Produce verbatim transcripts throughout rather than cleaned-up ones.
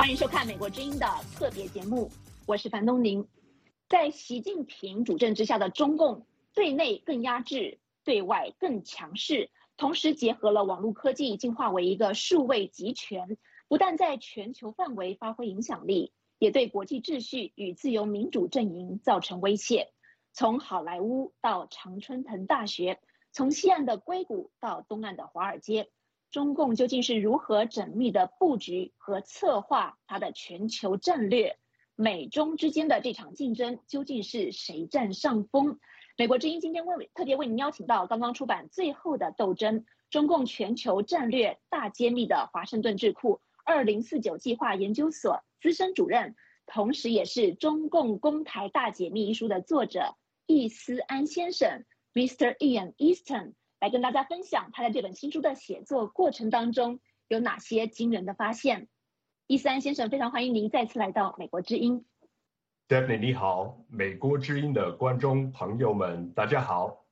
欢迎收看美国之音的特别节目，我是樊东宁。在习近平主政之下的中共，对内更压制，对外更强势，同时结合了网络科技，进化为一个数位集权，不但在全球范围发挥影响力，也对国际秩序与自由民主阵营造成威胁。从好莱坞到常春藤大学，从西岸的硅谷到东岸的华尔街，中共究竟是如何缜密的布局和策划它的全球战略？美中之间的这场竞争究竟是谁占上风？美国之音今天为特别为您邀请到刚刚出版《最后的斗争：中共全球战略大揭秘》的华盛顿智库二零四九计划研究所资深主任，同时也是《中共攻台大解密》一书的作者易思安先生 ，Mister Ian Easton。来跟大家分享他在这本新书的写作过程当中有哪些惊人的发现。易思安先生，非常欢迎您再次来到美国之音。 Daphne 你好，美国之音的观众朋友们，大家好。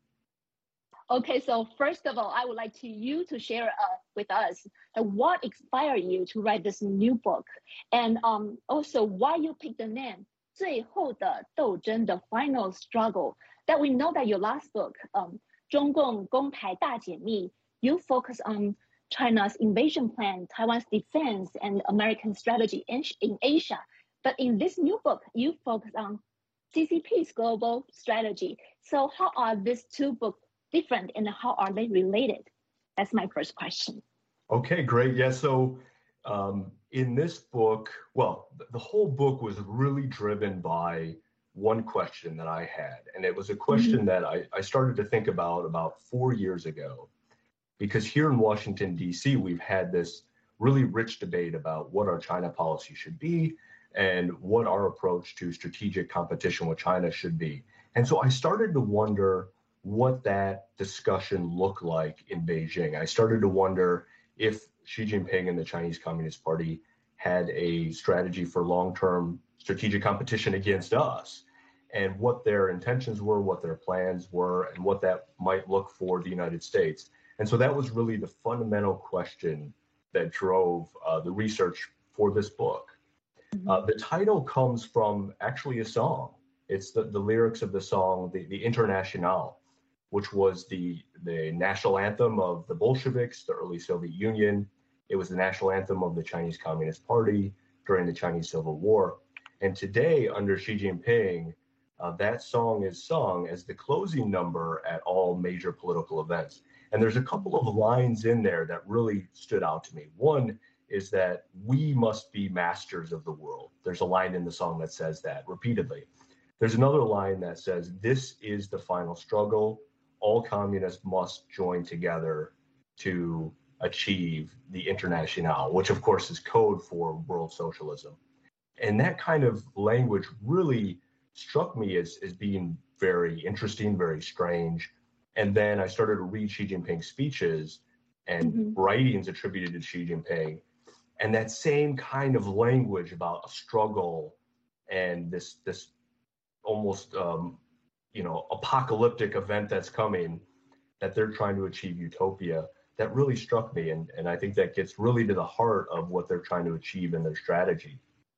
Okay, so first of all, I would like to you to share uh, with us uh, what inspired you to write this new book, and um, also why you picked the name 最后的斗争 The Final Struggle. That we know that your last book, um, 中共攻台大解密, you focus on China's invasion plan, Taiwan's defense, and American strategy in, in Asia. But in this new book, you focus on C C P's global strategy. So how are these two books different and how are they related? That's my first question. Okay, great. Yeah, so um, in this book, well, the whole book was really driven by one question that I had. And it was a question mm-hmm. that I, I started to think about about four years ago. Because here in Washington, D C, we've had this really rich debate about what our China policy should be and what our approach to strategic competition with China should be. And so I started to wonder what that discussion looked like in Beijing. I started to wonder if Xi Jinping and the Chinese Communist Party had a strategy for long-term strategic competition against us, and what their intentions were, what their plans were, and what that might look for the United States. And so that was really the fundamental question that drove uh, the research for this book. Mm-hmm. Uh, the title comes from actually a song. It's the, the lyrics of the song, the, the Internationale, which was the, the national anthem of the Bolsheviks, the early Soviet Union. It was the national anthem of the Chinese Communist Party during the Chinese Civil War. And today, under Xi Jinping, uh, that song is sung as the closing number at all major political events. And there's a couple of lines in there that really stood out to me. One is that we must be masters of the world. There's a line in the song that says that repeatedly. There's another line that says, this is the final struggle. All communists must join together to achieve the Internationale, which of course is code for world socialism. And that kind of language really struck me as, as being very interesting, very strange. And then I started to read Xi Jinping's speeches and mm-hmm. writings attributed to Xi Jinping. And that same kind of language about a struggle and this, this almost, um, you know, apocalyptic event that's coming, that they're trying to achieve utopia, that really struck me. And, and I think that gets really to the heart of what they're trying to achieve in their strategy.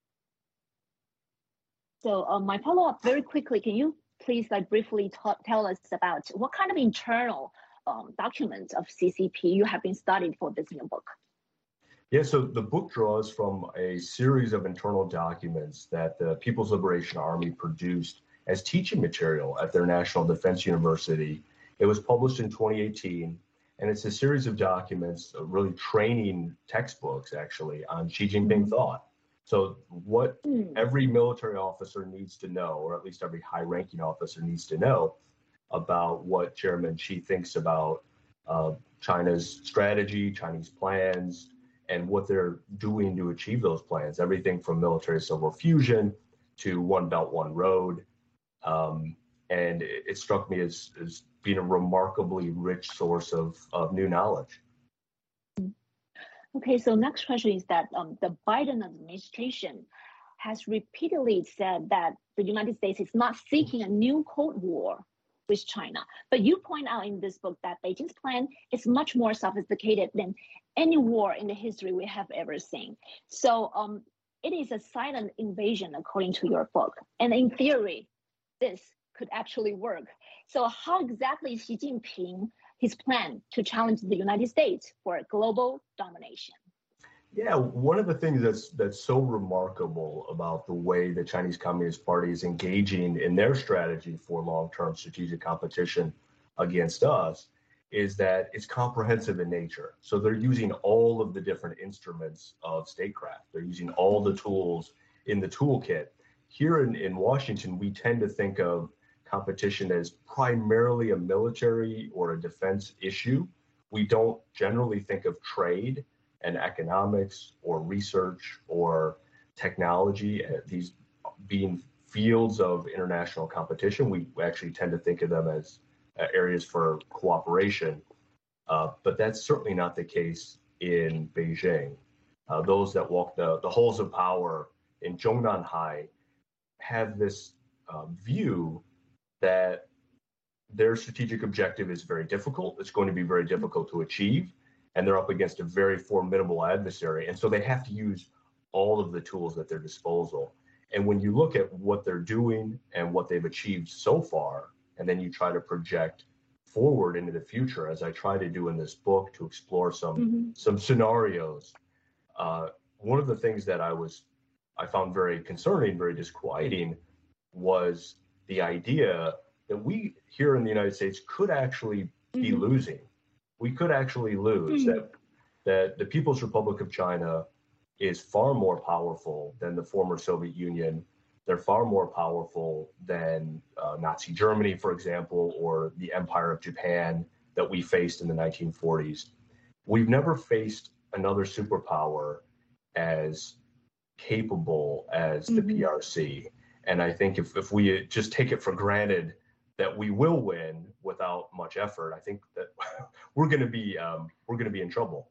So um, my follow-up very quickly, can you please like briefly ta- tell us about what kind of internal um, documents of C C P you have been studied for this new book? Yeah, so the book draws from a series of internal documents that the People's Liberation Army produced as teaching material at their National Defense University. It was published in twenty eighteen, and it's a series of documents, uh, really training textbooks actually on Xi Jinping mm-hmm. thought. So what mm. every military officer needs to know, or at least every high-ranking officer needs to know about what Chairman Xi thinks about uh, China's strategy, Chinese plans, and what they're doing to achieve those plans. Everything from military-civil fusion to One Belt, One Road. Um, and it, it struck me as, as being a remarkably rich source of, of new knowledge. Okay, so next question is that um, the Biden administration has repeatedly said that the United States is not seeking a new Cold War with China. But you point out in this book that Beijing's plan is much more sophisticated than any war in the history we have ever seen. So um, it is a silent invasion, according to your book. And in theory, this could actually work. So how exactly is Xi Jinping, his plan to challenge the United States for global domination? Yeah, one of the things that's that's so remarkable about the way the Chinese Communist Party is engaging in their strategy for long-term strategic competition against us is that it's comprehensive in nature. So they're using all of the different instruments of statecraft. They're using all the tools in the toolkit. Here in, in Washington, we tend to think of competition as primarily a military or a defense issue. We don't generally think of trade and economics or research or technology, these being fields of international competition. We actually tend to think of them as uh, areas for cooperation, uh, but that's certainly not the case in Beijing. Uh, those that walk the, the halls of power in Zhongnanhai have this uh, view that their strategic objective is very difficult. It's going to be very difficult to achieve, and they're up against a very formidable adversary. And so they have to use all of the tools at their disposal. And when you look at what they're doing and what they've achieved so far, and then you try to project forward into the future, as I try to do in this book to explore some mm-hmm. some scenarios, uh, one of the things that I was I found very concerning, very disquieting, was the idea that we here in the United States could actually be mm-hmm. losing. We could actually lose, mm-hmm. that that the People's Republic of China is far more powerful than the former Soviet Union. They're far more powerful than uh, Nazi Germany, for example, or the Empire of Japan that we faced in the nineteen forties. We've never faced another superpower as capable as the mm-hmm. P R C. And I think if, if we just take it for granted that we will win without much effort, I think that we're going to be um, we're going to be in trouble.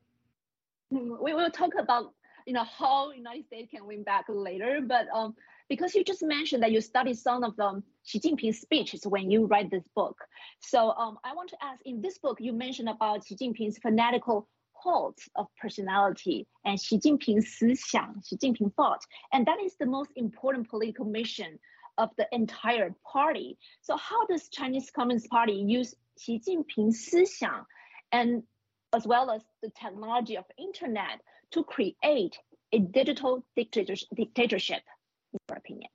We will talk about you know how United States can win back later, but um, because you just mentioned that you studied some of the Xi Jinping's speeches when you write this book, so um, I want to ask, in this book you mentioned about Xi Jinping's fanatical cult of personality and Xi Jinping's 思想, Xi Jinping thought, and that is the most important political mission of the entire party. So how does Chinese Communist Party use Xi Jinping's 思想and as well as the technology of internet to create a digital dictatorship, in your opinion?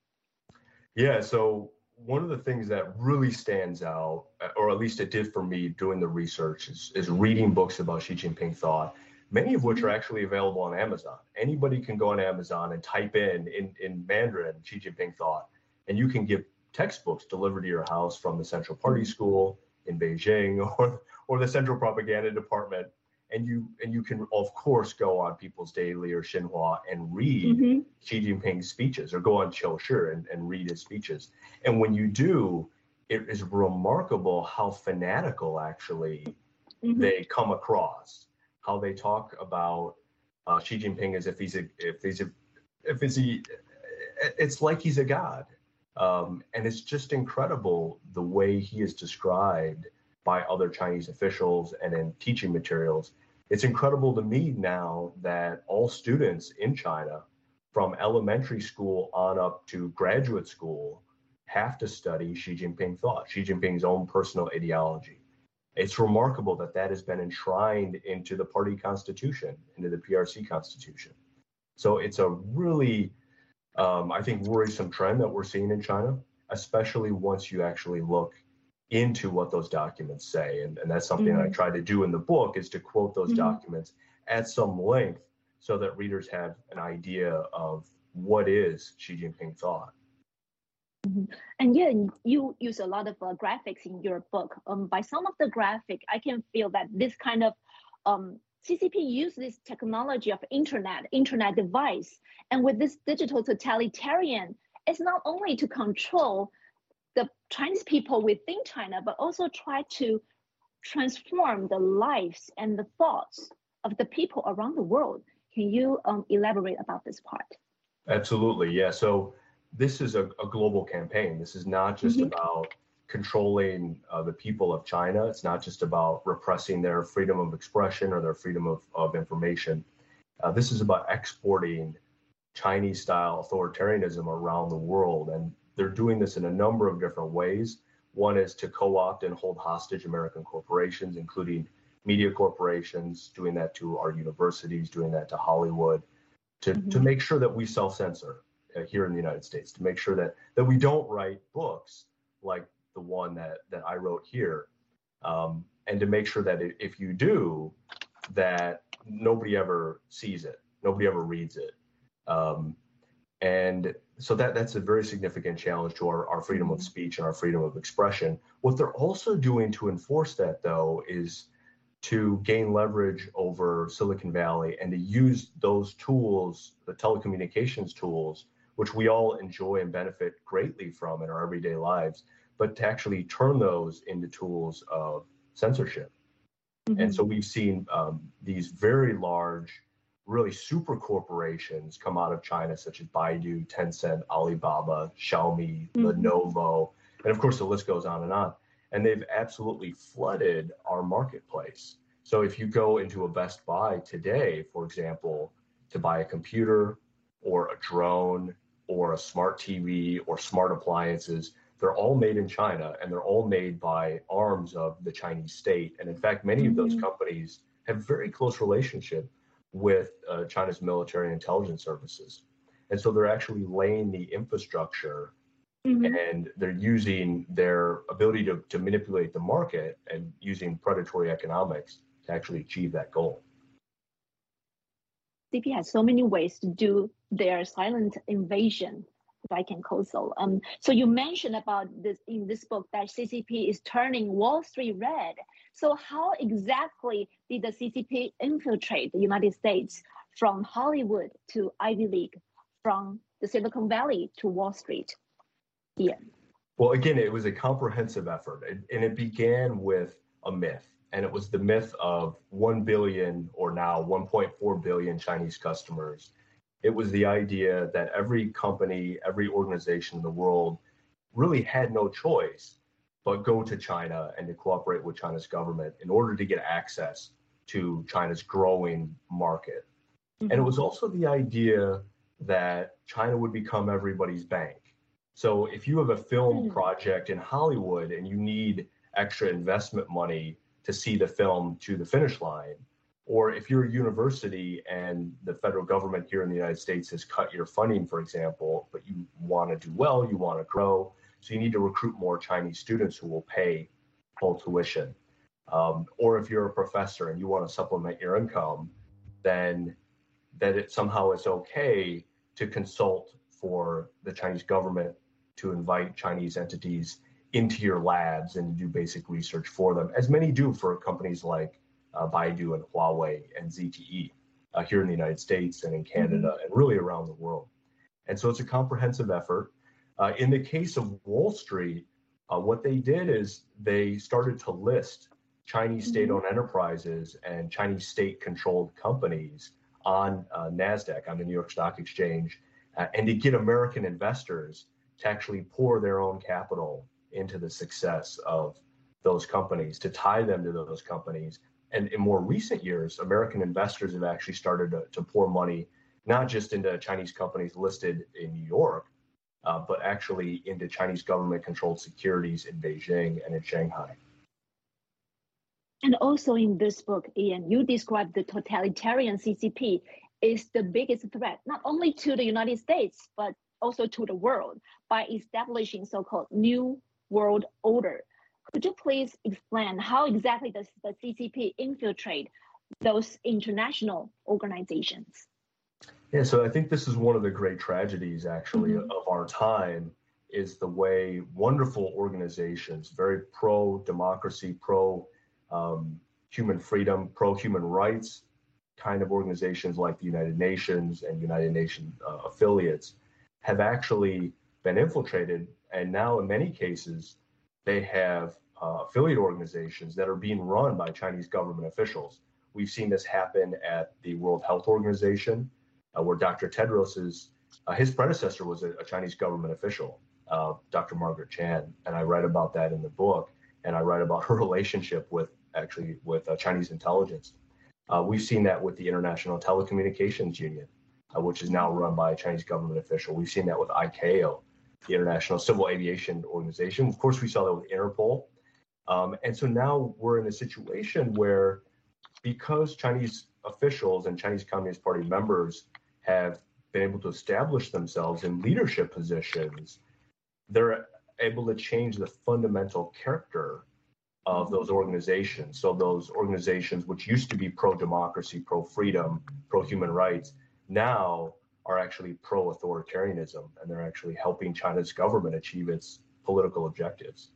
Yeah, so one of the things that really stands out, or at least it did for me doing the research, is, is reading books about Xi Jinping thought, many of which are actually available on Amazon. Anybody can go on Amazon and type in, in, in Mandarin, Xi Jinping thought, and you can get textbooks delivered to your house from the Central Party School in Beijing or, or the Central Propaganda Department. And you and you can, of course, go on People's Daily or Xinhua and read mm-hmm. Xi Jinping's speeches, or go on Qiushi and, and read his speeches. And when you do, it is remarkable how fanatical, actually, mm-hmm. they come across, how they talk about uh, Xi Jinping as if he's a, if he's a, if he's a, it's like he's a god. Um, and it's just incredible the way he is described by other Chinese officials and in teaching materials. It's incredible to me now that all students in China, from elementary school on up to graduate school, have to study Xi Jinping thought, Xi Jinping's own personal ideology. It's remarkable that that has been enshrined into the party constitution, into the P R C constitution. So it's a really, um, I think, worrisome trend that we're seeing in China, especially once you actually look into what those documents say. And, and that's something mm-hmm. I try to do in the book, is to quote those mm-hmm. documents at some length so that readers have an idea of what is Xi Jinping thought. Mm-hmm. And yeah, you use a lot of uh, graphics in your book. Um, by some of the graphic, I can feel that this kind of um, C C P use this technology of internet, internet device, and with this digital totalitarian, it's not only to control the Chinese people within China, but also try to transform the lives and the thoughts of the people around the world. Can you um, elaborate about this part? Absolutely, yeah. So this is a, a global campaign. This is not just mm-hmm. about controlling uh, the people of China. It's not just about repressing their freedom of expression or their freedom of, of information. Uh, this is about exporting Chinese-style authoritarianism around the world. And they're doing this in a number of different ways. One is to co-opt and hold hostage American corporations, including media corporations, doing that to our universities, doing that to Hollywood, to, mm-hmm. to make sure that we self-censor uh, here in the United States, to make sure that, that we don't write books like the one that, that I wrote here, um, and to make sure that if you do, that nobody ever sees it, nobody ever reads it. Um, and so that, that's a very significant challenge to our, our freedom of speech and our freedom of expression. What they're also doing to enforce that, though, is to gain leverage over Silicon Valley and to use those tools, the telecommunications tools, which we all enjoy and benefit greatly from in our everyday lives, but to actually turn those into tools of censorship. Mm-hmm. And so we've seen um, these very large, really super corporations come out of China, such as Baidu, Tencent, Alibaba, Xiaomi, mm-hmm. Lenovo, and of course the list goes on and on. And they've absolutely flooded our marketplace. So if you go into a Best Buy today, for example, to buy a computer or a drone or a smart T V or smart appliances, they're all made in China, and they're all made by arms of the Chinese state. And in fact, many mm-hmm. of those companies have very close relationship with uh, China's military intelligence services. And so they're actually laying the infrastructure mm-hmm. and they're using their ability to, to manipulate the market and using predatory economics to actually achieve that goal. C C P has so many ways to do their silent invasion, if I can call so. Um, so you mentioned about this in this book that C C P is turning Wall Street red. So how exactly did the C C P infiltrate the United States from Hollywood to Ivy League, from the Silicon Valley to Wall Street? Yeah. Well, again, it was a comprehensive effort, and it began with a myth. And it was the myth of one billion or now one point four billion Chinese customers. It was the idea that every company, every organization in the world really had no choice but go to China and to cooperate with China's government in order to get access to China's growing market. Mm-hmm. And it was also the idea that China would become everybody's bank. So if you have a film mm-hmm. project in Hollywood and you need extra investment money to see the film to the finish line, or if you're a university and the federal government here in the United States has cut your funding, for example, but you want to do well, you want to grow, so you need to recruit more Chinese students who will pay full tuition. Um, or if you're a professor and you want to supplement your income, then that it somehow it's okay to consult for the Chinese government to invite Chinese entities into your labs and do basic research for them, as many do for companies like uh, Baidu and Huawei and Z T E uh, here in the United States and in Canada mm-hmm. and really around the world. And so it's a comprehensive effort. Uh, in the case of Wall Street, uh, what they did is they started to list Chinese mm-hmm. state-owned enterprises and Chinese state-controlled companies on uh, NASDAQ, on the New York Stock Exchange, uh, and to get American investors to actually pour their own capital into the success of those companies, to tie them to those companies. And in more recent years, American investors have actually started to, to pour money, not just into Chinese companies listed in New York, uh, but actually into Chinese government-controlled securities in Beijing and in Shanghai. And also in this book, Ian, you describe the totalitarian C C P is the biggest threat, not only to the United States, but also to the world by establishing so-called New World Order. Could you please explain how exactly does the C C P infiltrate those international organizations? Yeah, so I think this is one of the great tragedies, actually, mm-hmm. of our time, is the way wonderful organizations, very pro-democracy, pro-human um, freedom, pro-human rights kind of organizations like the United Nations and United Nations uh, affiliates, have actually been infiltrated. And now in many cases, they have uh, affiliate organizations that are being run by Chinese government officials. We've seen this happen at the World Health Organization, uh, where Doctor Tedros is, uh, his predecessor was a, a Chinese government official, uh, Doctor Margaret Chan. And I write about that in the book. And I write about her relationship with actually with uh, Chinese intelligence. Uh, we've seen that with the International Telecommunications Union. uh, which is now run by a Chinese government official. We've seen that with I C A O, the International Civil Aviation Organization. Of course, we saw that with Interpol. Um, and so now we're in a situation where, because Chinese officials and Chinese Communist Party members have been able to establish themselves in leadership positions, they're able to change the fundamental character of those organizations. So those organizations which used to be pro-democracy, pro-freedom, pro-human rights, now are actually pro-authoritarianism, and they're actually helping China's government achieve its political objectives.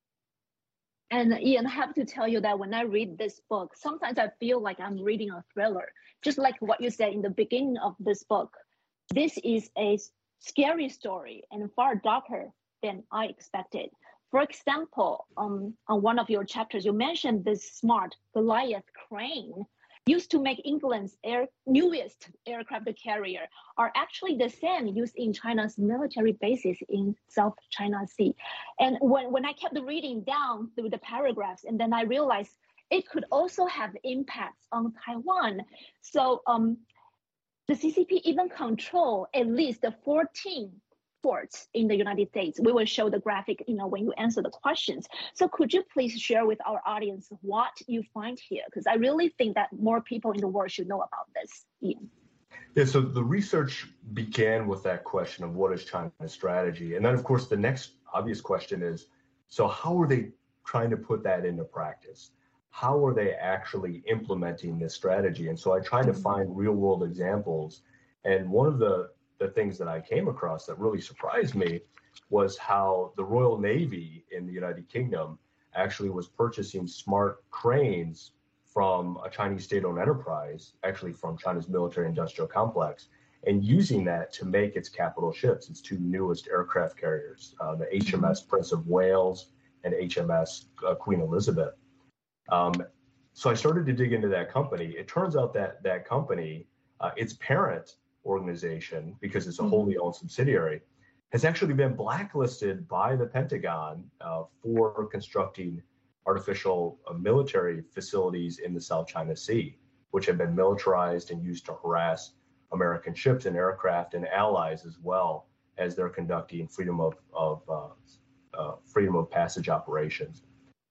And Ian, I have to tell you that when I read this book, sometimes I feel like I'm reading a thriller, just like what you said in the beginning of this book. This is a scary story and far darker than I expected. For example, um, on one of your chapters, you mentioned this smart Goliath crane used to make England's air, newest aircraft carrier are actually the same used in China's military bases in South China Sea. And when, when I kept reading down through the paragraphs, and then I realized it could also have impacts on Taiwan. So um, the C C P even control at least the fourteen ports in the United States. We will show the graphic, you know, when you answer the questions. So could you please share with our audience what you find here? Because I really think that more people in the world should know about this, Ian. Yeah, so the research began with that question of what is China's strategy? And then, of course, the next obvious question is, so how are they trying to put that into practice? How are they actually implementing this strategy? And so I tried to find real world examples. And one of the the things that I came across that really surprised me was how the Royal Navy in the United Kingdom actually was purchasing smart cranes from a Chinese state-owned enterprise, actually from China's military industrial complex, and using that to make its capital ships, its two newest aircraft carriers, uh, the H M S Prince of Wales and H M S uh, Queen Elizabeth. Um, so I started to dig into that company. It turns out that that company, uh, its parent organization, because it's a wholly owned subsidiary, has actually been blacklisted by the Pentagon uh, for constructing artificial uh, military facilities in the South China Sea, which have been militarized and used to harass American ships and aircraft and allies, as well as they're conducting freedom of, of uh, uh, freedom of passage operations.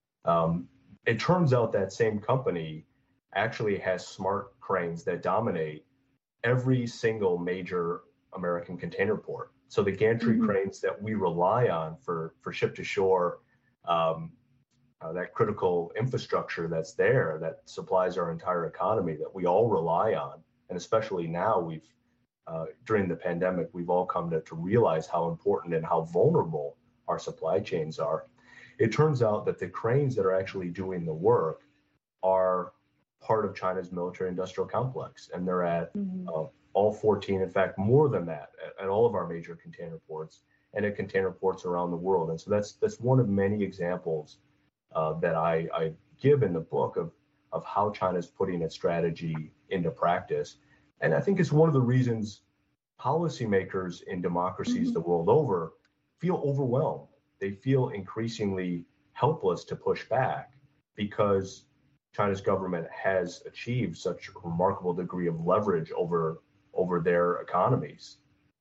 Um, it turns out that same company actually has smart cranes that dominate every single major American container port. So the gantry mm-hmm. cranes that we rely on for, for ship to shore, um, uh, that critical infrastructure that's there that supplies our entire economy that we all rely on. And especially now we've, uh, during the pandemic, we've all come to, to realize how important and how vulnerable our supply chains are. It turns out that the cranes that are actually doing the work are part of China's military industrial complex, and they're at mm-hmm. uh, all fourteen, in fact, more than that, at, at all of our major container ports and at container ports around the world. And so that's that's one of many examples uh, that I, I give in the book of of how China's putting its strategy into practice. And I think it's one of the reasons policymakers in democracies mm-hmm. the world over feel overwhelmed. They feel increasingly helpless to push back because China's government has achieved such a remarkable degree of leverage over over their economies.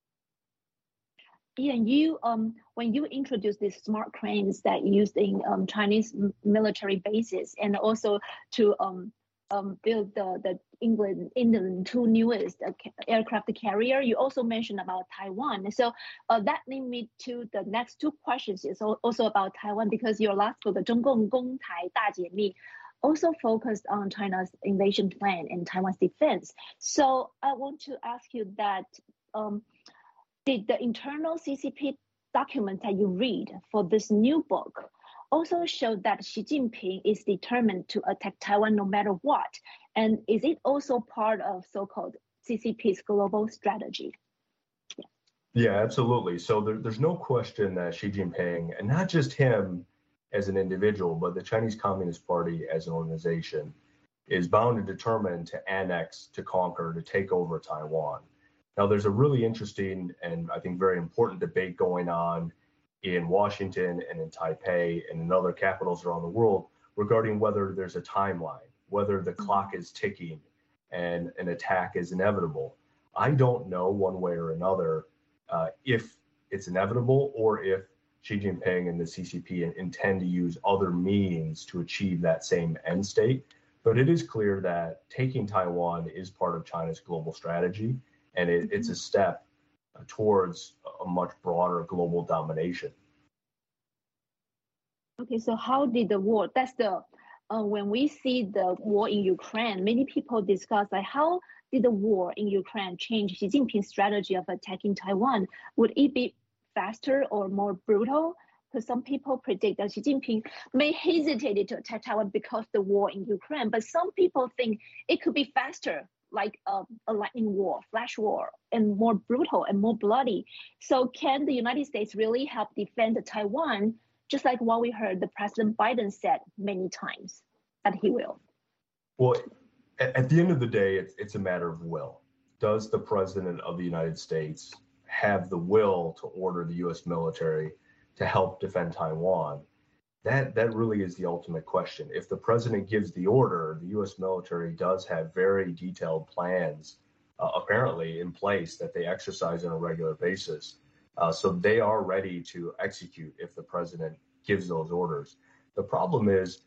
Yeah, you um when you introduced these smart cranes that used in um, Chinese military bases and also to um um build the the England England two newest uh, aircraft carrier, you also mentioned about Taiwan. So uh, that leads me to the next two questions. Is also about Taiwan, because your last book, the 中共攻台大解密, also focused on China's invasion plan and Taiwan's defense. So I want to ask you that, um, did the internal C C P document that you read for this new book also show that Xi Jinping is determined to attack Taiwan no matter what? And is it also part of so-called C C P's global strategy? Yeah, yeah absolutely. So there, there's no question that Xi Jinping, and not just him as an individual, but the Chinese Communist Party as an organization, is bound and determined to annex, to conquer, to take over Taiwan. Now, there's a really interesting and I think very important debate going on in Washington and in Taipei and in other capitals around the world regarding whether there's a timeline, whether the clock is ticking and an attack is inevitable. I don't know one way or another uh, if it's inevitable or if Xi Jinping and the C C P intend to use other means to achieve that same end state. But it is clear that taking Taiwan is part of China's global strategy, and it, it's a step towards a much broader global domination. Okay, so how did the war, that's the, uh, when we see the war in Ukraine, many people discuss like how did the war in Ukraine change Xi Jinping's strategy of attacking Taiwan? Would it be faster or more brutal? Because some people predict that Xi Jinping may hesitate to attack Taiwan because of the war in Ukraine, but some people think it could be faster, like a, a lightning war, flash war, and more brutal and more bloody. So can the United States really help defend Taiwan, just like what we heard the President Biden said many times that he will? Well, at the end of the day, it's, it's a matter of will. Does the President of the United States have the will to order the U S military to help defend Taiwan? That, that really is the ultimate question. If the president gives the order, the U S military does have very detailed plans, uh, apparently in place that they exercise on a regular basis. Uh, so they are ready to execute if the president gives those orders. The problem is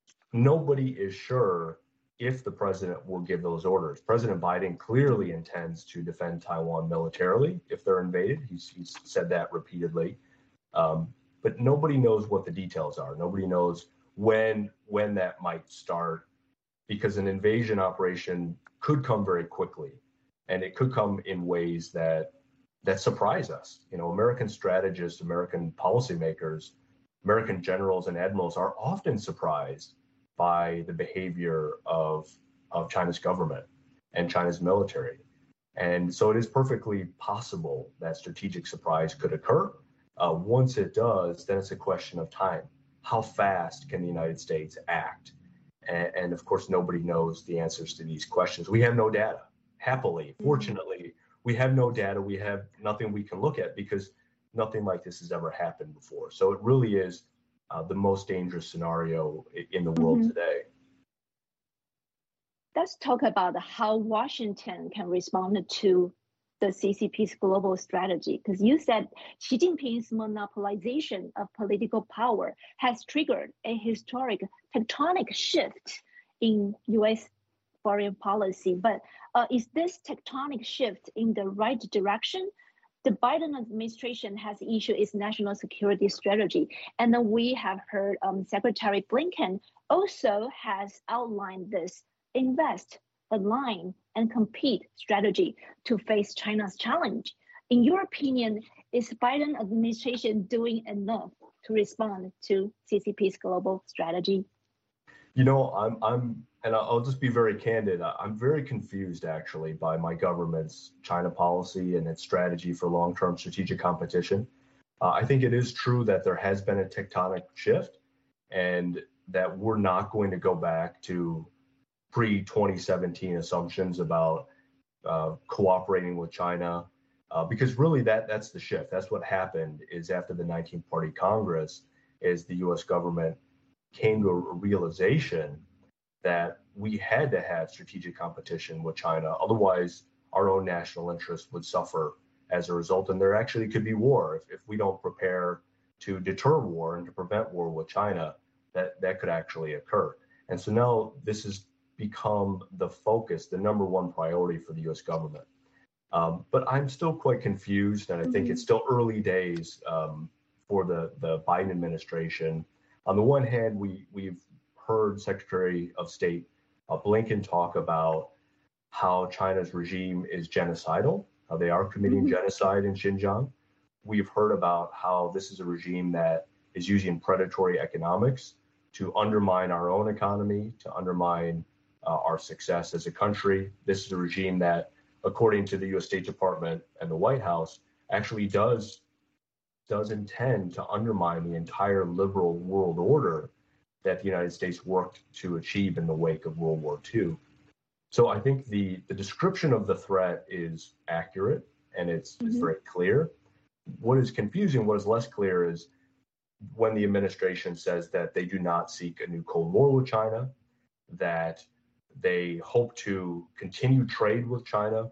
nobody is sure if the president will give those orders. President Biden clearly intends to defend Taiwan militarily if they're invaded. He's, he's said that repeatedly. Um, but nobody knows what the details are. Nobody knows when when that might start, because an invasion operation could come very quickly, and it could come in ways that that surprise us. You know, American strategists, American policymakers, American generals and admirals are often surprised by the behavior of of China's government and China's military. And so it is perfectly possible that strategic surprise could occur. Uh, once it does, then it's a question of time. How fast can the United States act? And, and of course, nobody knows the answers to these questions. We have no data. Happily, fortunately, we have no data. We have nothing we can look at because nothing like this has ever happened before. So it really is uh, the most dangerous scenario in the world mm-hmm. today. Let's talk about how Washington can respond to the C C P's global strategy, because you said Xi Jinping's monopolization of political power has triggered a historic tectonic shift in U S foreign policy. But uh, is this tectonic shift in the right direction? The Biden administration has issued its national security strategy, and then we have heard um, Secretary Blinken also has outlined this invest, align, and compete strategy to face China's challenge. In your opinion, is Biden administration doing enough to respond to C C P's global strategy? You know, I'm, I'm, and I'll just be very candid. I'm very confused actually by my government's China policy and its strategy for long-term strategic competition. Uh, I think it is true that there has been a tectonic shift, and that we're not going to go back to pre twenty seventeen assumptions about uh, cooperating with China, uh, because really that that's the shift. That's what happened is after the nineteenth Party Congress, is the U S government came to a realization that we had to have strategic competition with China. Otherwise, our own national interests would suffer as a result, and there actually could be war if, if we don't prepare to deter war and to prevent war with China. That that could actually occur. And so now this has become the focus, the number one priority for the U S government. Um, but I'm still quite confused, and I think mm-hmm. it's still early days um, for the, the Biden administration. On the one hand, we, we've heard Secretary of State uh, Blinken talk about how China's regime is genocidal, how they are committing mm-hmm. genocide in Xinjiang. We've heard about how this is a regime that is using predatory economics to undermine our own economy, to undermine uh, our success as a country. This is a regime that, according to the U S State Department and the White House, actually does, does intend to undermine the entire liberal world order that the United States worked to achieve in the wake of World War Two. So I think the, the description of the threat is accurate, and it's, mm-hmm. it's very clear. What is confusing, what is less clear is when the administration says that they do not seek a new Cold War with China, that they hope to continue trade with China,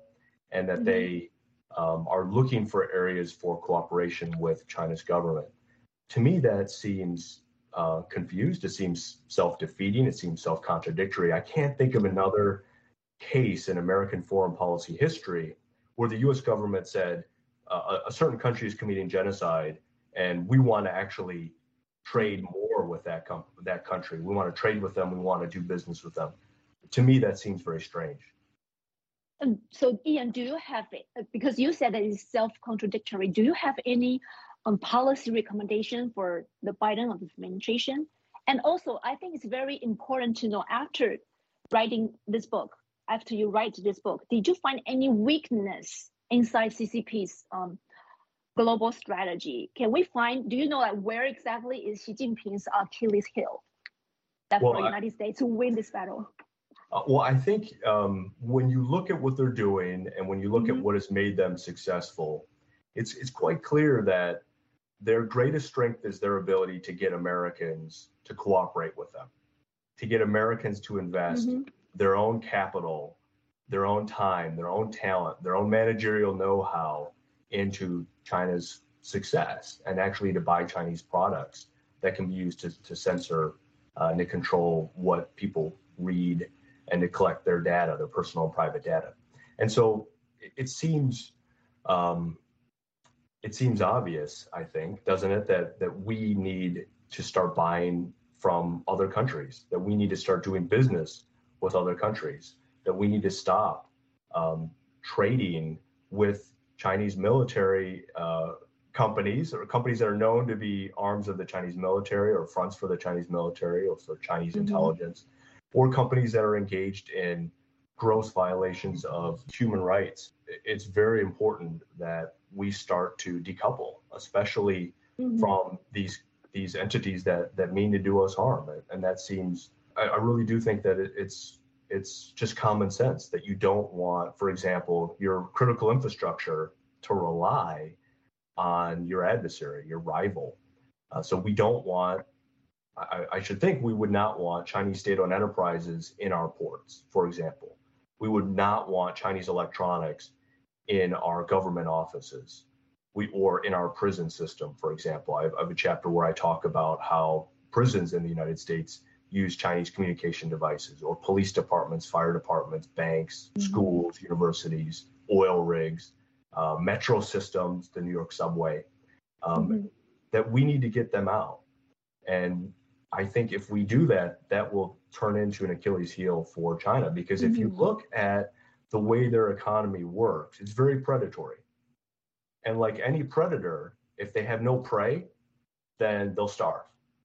and that Mhm. they um, are looking for areas for cooperation with China's government. To me, that seems uh, confused. It seems self-defeating. It seems self-contradictory. I can't think of another case in American foreign policy history where the U S government said uh, a certain country is committing genocide, and we want to actually trade more with that com- that country. We want to trade with them. We want to do business with them. To me, that seems very strange. Um, so, Ian, do you have it? Because you said that it's self-contradictory. Do you have any um, policy recommendation for the Biden administration? And also, I think it's very important to know, after writing this book, after you write this book, did you find any weakness inside C C P's um, global strategy? Can we find? Do you know, like, where exactly is Xi Jinping's Achilles heel that Well, for the I- United States to win this battle? Uh, well, I think um, when you look at what they're doing and when you look Mhm. at what has made them successful, it's it's quite clear that their greatest strength is their ability to get Americans to cooperate with them, to get Americans to invest Mhm. their own capital, their own time, their own talent, their own managerial know-how into China's success, and actually to buy Chinese products that can be used to, to censor uh, and to control what people read and to collect their data, their personal and private data. And so it, it seems um, it seems obvious, I think, doesn't it, that that we need to start buying from other countries, that we need to start doing business with other countries, that we need to stop um, trading with Chinese military uh, companies or companies that are known to be arms of the Chinese military or fronts for the Chinese military or for Chinese Mhm. intelligence, or companies that are engaged in gross violations of human rights. It's very important that we start to decouple, especially Mhm. from these these entities that that mean to do us harm. And that seems, I, I really do think that it, it's it's just common sense that you don't want, for example, your critical infrastructure to rely on your adversary, your rival. Uh, so we don't want, I, I should think we would not want Chinese state-owned enterprises in our ports, for example. We would not want Chinese electronics in our government offices, we or in our prison system, for example. I have, I have a chapter where I talk about how prisons in the United States use Chinese communication devices, or police departments, fire departments, banks, Mhm. schools, universities, oil rigs, uh, metro systems, the New York subway, um, Mhm. that we need to get them out. And I think if we do that, that will turn into an Achilles heel for China. Because if you Mhm. look at the way their economy works, it's very predatory. And like any predator, if they have no prey, then they'll starve.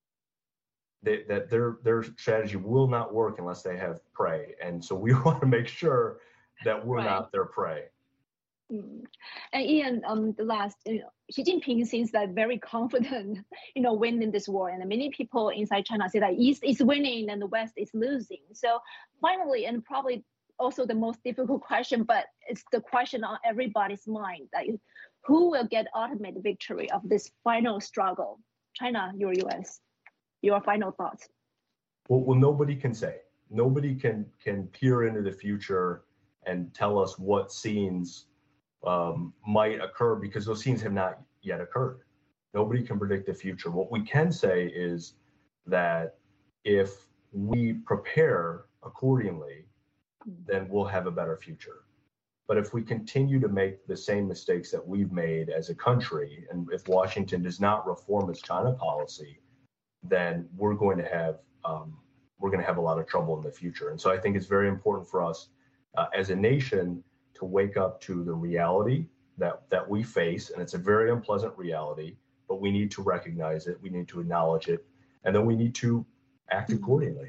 They, that their their strategy will not work unless they have prey. And so we want to make sure that we're Right. not their prey. Mm. And Ian, um, the last, you know, Xi Jinping seems like very confident, you know, winning this war, and many people inside China say that East is winning and the West is losing. So finally, and probably also the most difficult question, but it's the question on everybody's mind: like, who will get ultimate victory of this final struggle? China, your U S, your final thoughts? Well, well, nobody can say. Nobody can can peer into the future and tell us what scenes um, might occur, because those scenes have not yet occurred. Nobody can predict the future. What we can say is that if we prepare accordingly, then we'll have a better future. But if we continue to make the same mistakes that we've made as a country, and if Washington does not reform its China policy, then we're going to have um, we're going to have a lot of trouble in the future. And so I think it's very important for us uh, as a nation to wake up to the reality that that we face, and it's a very unpleasant reality, but we need to recognize it, we need to acknowledge it, and then we need to act accordingly.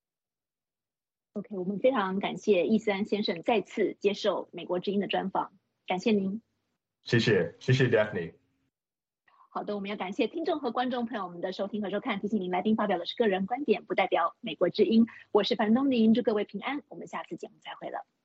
OK， 我们非常感谢易思安先生再次接受美国之音的专访，感谢您。 谢谢，谢谢 Daphne。 好的，我们要感谢听众和观众朋友们的收听和收看。提醒您，来宾发表的是个人观点，不代表美国之音。我是樊东林，祝各位平安。我们下次节目再会了。